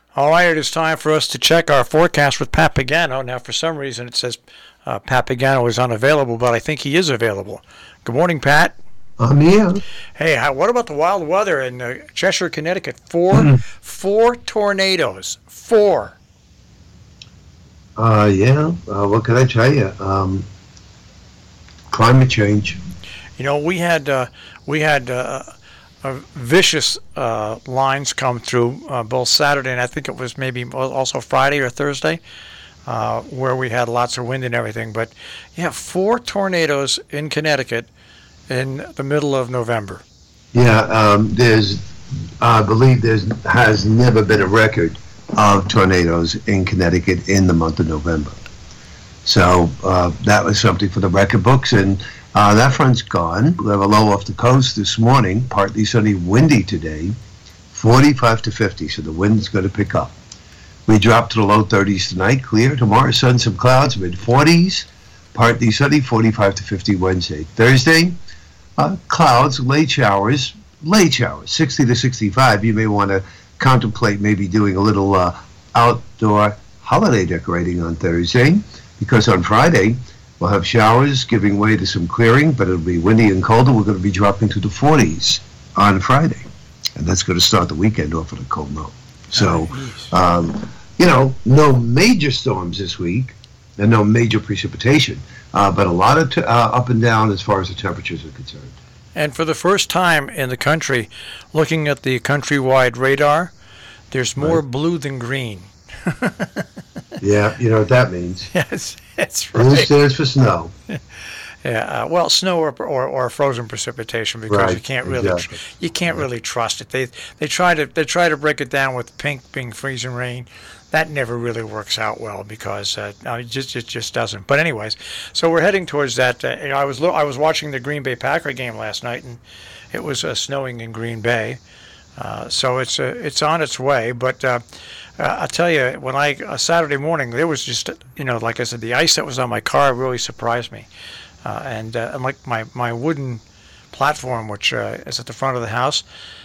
All right, it is time for us to check our forecast with Pat Pagano. Now, for some reason, it says Pat Pagano is unavailable, but I think he is available. Good morning, Pat. I'm here. Hey, what about the wild weather in Cheshire, Connecticut? Four tornadoes. Four. Yeah. What can I tell you? Climate change. You know, we had vicious lines come through both Saturday and I think it was maybe also Friday or Thursday, where we had lots of wind and everything. But yeah, four tornadoes in Connecticut in the middle of November. Yeah. I believe has never been a record of tornadoes in Connecticut in the month of November. So that was something for the record books, and that front's gone. We have a low off the coast this morning, partly sunny, windy today, 45 to 50, so the wind's going to pick up. We dropped to the low 30s tonight, clear. Tomorrow, sun, some clouds, mid-40s, partly sunny, 45 to 50 Wednesday. Thursday, clouds, late showers, 60 to 65. You may want to contemplate maybe doing a little outdoor holiday decorating on Thursday, because on Friday we'll have showers giving way to some clearing, but it'll be windy and colder. We're going to be dropping to the 40s on Friday, and that's going to start the weekend off with a cold note. So, no major storms this week and no major precipitation, but a lot of up and down as far as the temperatures are concerned. And for the first time in the country, looking at the countrywide radar, there's more blue than green. Yeah, you know what that means. Yes, that's right. Blue stands for snow. Yeah, well, snow or frozen precipitation, because you can't really trust it. They try to break it down with pink being freezing rain. That never really works out well because it just doesn't. But anyways, so we're heading towards that. I was watching the Green Bay Packer game last night, and it was snowing in Green Bay. So it's on its way. But I'll tell you, when Saturday morning, there was just, like I said, the ice that was on my car really surprised me. And like my wooden platform, which is at the front of the house,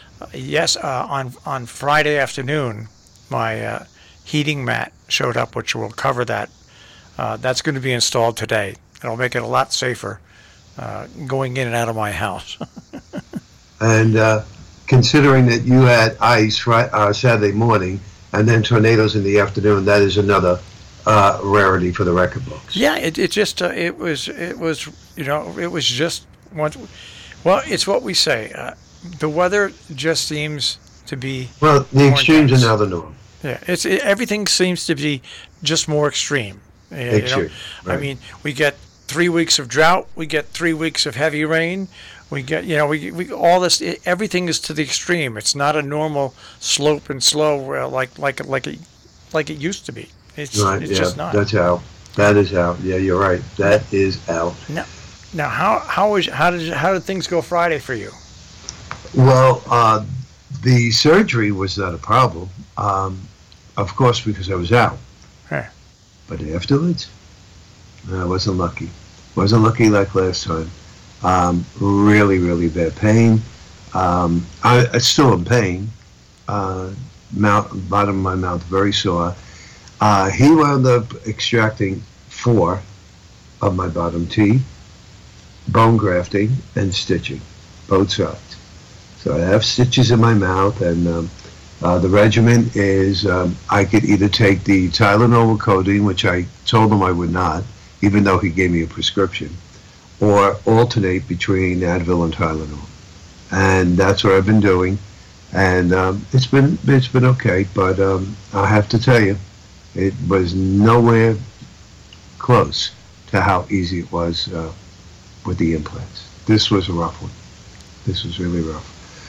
on Friday afternoon, my heating mat showed up, which will cover that. That's going to be installed today. It'll make it a lot safer going in and out of my house. And considering that you had ice Saturday morning and then tornadoes in the afternoon, that is another rarity for the record books. Yeah, it was just one. Well, it's what we say. The weather just seems to be the extremes are now the norm. Yeah, everything seems to be just more extreme. Extreme. Right. I mean, we get 3 weeks of drought, we get 3 weeks of heavy rain, we get we all this. Everything is to the extreme. It's not a normal slope and slow like it used to be. It's just not. That's out. That is out. Yeah, you're right. That is out. Now, how did things go Friday for you? Well, the surgery was not a problem. Of course, because I was out. Huh. But afterwards, I wasn't lucky. Wasn't lucky like last time. Really, really bad pain. I still in pain. Bottom of my mouth very sore. He wound up extracting 4 of my bottom teeth, bone grafting, and stitching, both sides. So I have stitches in my mouth, and the regimen is I could either take the Tylenol with codeine, which I told him I would not, even though he gave me a prescription, or alternate between Advil and Tylenol. And that's what I've been doing. And it's been okay, but I have to tell you, it was nowhere close to how easy it was with the implants. This was a rough one. This was really rough.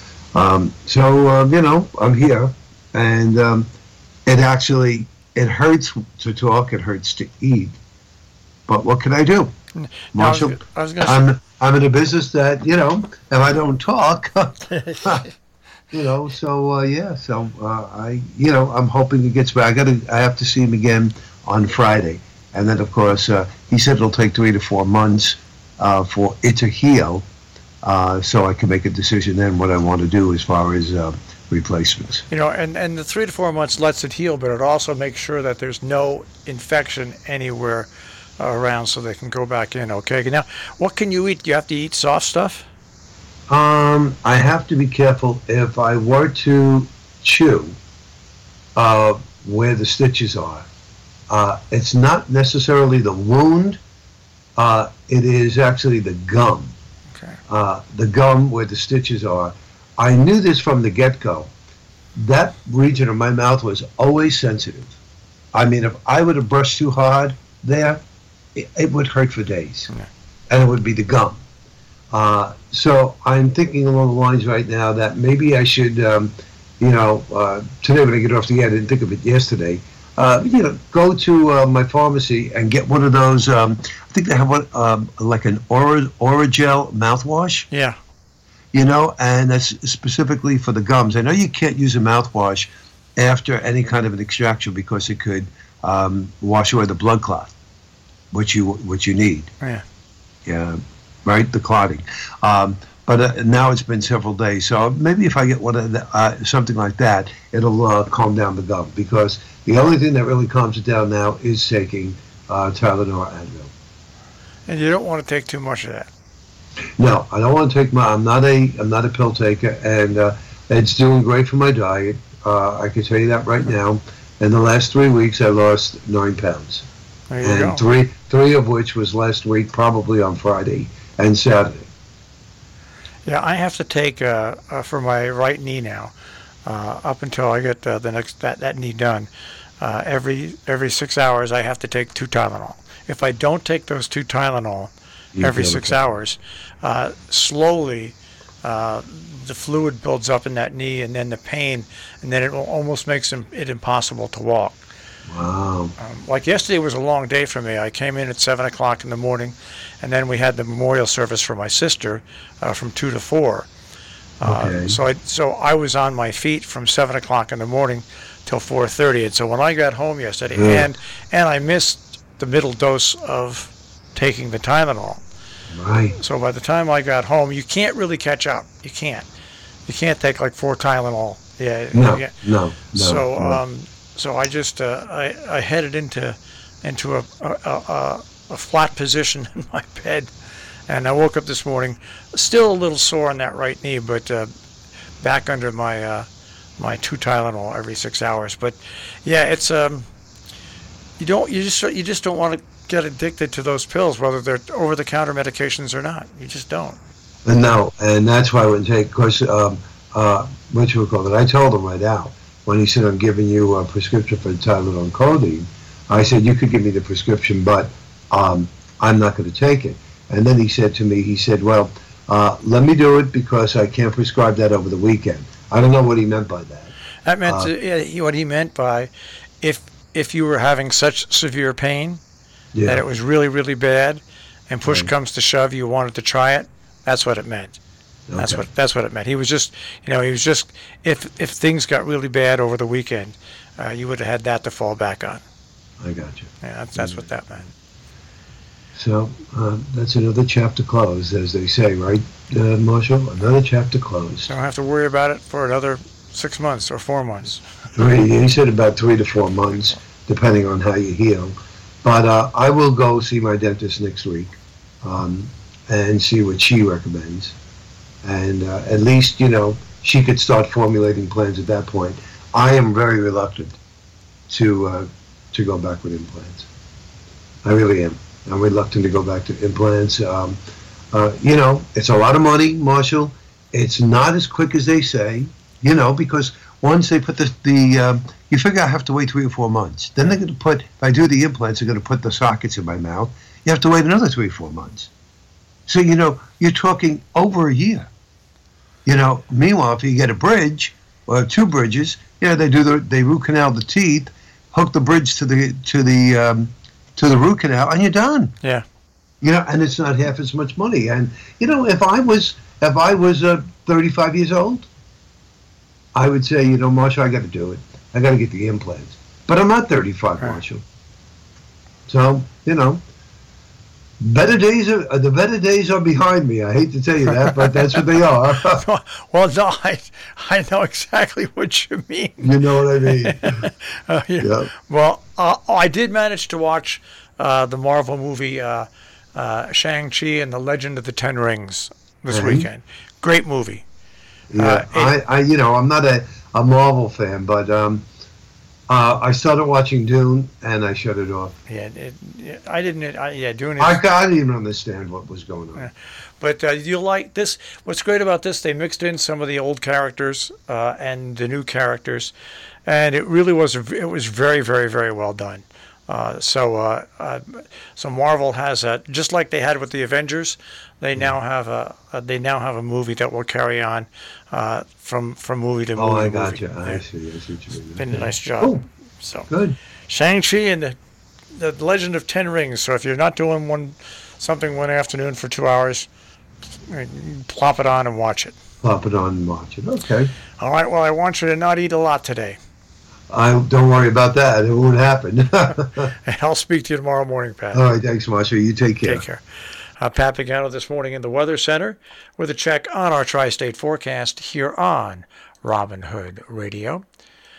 I'm here, and it hurts to talk, it hurts to eat, but what can I do? Marshall, I'm in a business that, if I don't talk, I'm hoping he gets back. I have to see him again on Friday, and then of course he said it'll take 3 to 4 months for it to heal, so I can make a decision then what I want to do as far as replacements. And the 3 to 4 months lets it heal, but it also makes sure that there's no infection anywhere around so they can go back in. Okay. Now, what can you eat? Do you have to eat soft stuff? I have to be careful. If I were to chew where the stitches are, it's not necessarily the wound. It is actually the gum. Okay. The gum where the stitches are. I knew this from the get-go. That region of my mouth was always sensitive. I mean, if I would have brushed too hard there, it would hurt for days. Okay. And it would be the gum. So I'm thinking along the lines right now that maybe I should, today when I get off the air, I didn't think of it yesterday, go to my pharmacy and get one of those, I think they have one, like an Oragel mouthwash. Yeah. And that's specifically for the gums. I know you can't use a mouthwash after any kind of an extraction because it could wash away the blood clot, which you need. Yeah. Yeah, right, the clotting. But now it's been several days, so maybe if I get one of the, something like that, it'll calm down the gum. Because the only thing that really calms it down now is taking Tylenol Advil. And you don't want to take too much of that. No, I don't want to take I'm not a pill taker, and it's doing great for my diet. I can tell you that right now. In the last 3 weeks, I lost 9 pounds. There you go. And three of which was last week, probably on Friday and Saturday. Yeah, I have to take for my right knee now, up until I get the next that knee done. Every 6 hours, I have to take 2 Tylenol. If I don't take those 2 Tylenol every 6 hours, slowly the fluid builds up in that knee, and then the pain, and then it almost makes it impossible to walk. Wow. Like yesterday was a long day for me. I came in at 7 o'clock in the morning, and then we had the memorial service for my sister from 2 to 4. Okay. So I was on my feet from 7 o'clock in the morning till 4:30. And so when I got home yesterday, and I missed the middle dose of taking the Tylenol. Right. So by the time I got home, you can't really catch up. You can't take like 4 Tylenol. Yeah. No. So I just I headed into a flat position in my bed, and I woke up this morning still a little sore on that right knee, but back under my my 2 Tylenol every 6 hours. But yeah, it's you just don't want to get addicted to those pills, whether they're over-the-counter medications or not. You just don't. No, and that's why I wouldn't take. Of course, what you would call it? I told him right out when he said, "I'm giving you a prescription for Tylenol and codeine." I said, "You could give me the prescription, but I'm not going to take it." And then he said to me, "Well, let me do it because I can't prescribe that over the weekend." I don't know what he meant by that. That meant what he meant by if you were having such severe pain that it was really, really bad, and push comes to shove, you wanted to try it. That's what it meant. Okay. That's what it meant. He was just, if things got really bad over the weekend, you would have had that to fall back on. I got you. Yeah, that's what that meant. So that's another chapter closed, as they say, right, Marshall? Another chapter closed. Don't have to worry about it for another 6 months or 4 months. He said about 3 to 4 months, depending on how you heal. But I will go see my dentist next week and see what she recommends. And at least, she could start formulating plans at that point. I am very reluctant to go back with implants. I really am. I'm reluctant to go back to implants. It's a lot of money, Marshall. It's not as quick as they say, because once they put you figure I have to wait 3 or 4 months. Then they're going to if I do the implants, they're going to put the sockets in my mouth. You have to wait another 3 or 4 months. So, you're talking over a year. Meanwhile, if you get a bridge or 2 bridges, they root canal the teeth, hook the bridge to the root canal, and you're done. Yeah. And it's not half as much money. And if I was 35 years old, I would say, Marshall, I got to do it. I got to get the implants. But I'm not 35, Marshall. So, The better days are behind me. I hate to tell you that, but that's what they are. Well, no, I know exactly what you mean. You know what I mean? Yeah. Yeah. Well, I did manage to watch the Marvel movie Shang-Chi and the Legend of the Ten Rings this weekend. Great movie. Yeah, I'm not a Marvel fan, but I started watching Dune and I shut it off. Yeah, I didn't. Dune. I didn't even understand what was going on. But you'll like this. What's great about this? They mixed in some of the old characters and the new characters, and it really was. It was very, very, very well done. So Marvel has just like they had with the Avengers. They now have a movie that will carry on from movie to movie. Oh, I got you. I see what you mean. Been a nice job. Oh, so good. Shang-Chi and the Legend of Ten Rings. So if you're not doing something one afternoon for 2 hours, plop it on and watch it. Plop it on and watch it. Okay. All right. Well, I want you to not eat a lot today. Don't worry about that. It won't happen. And I'll speak to you tomorrow morning, Pat. All right. Thanks, Marshall. You take care. Take care. Pat Pagano this morning in the Weather Center with a check on our tri-state forecast here on Robin Hood Radio.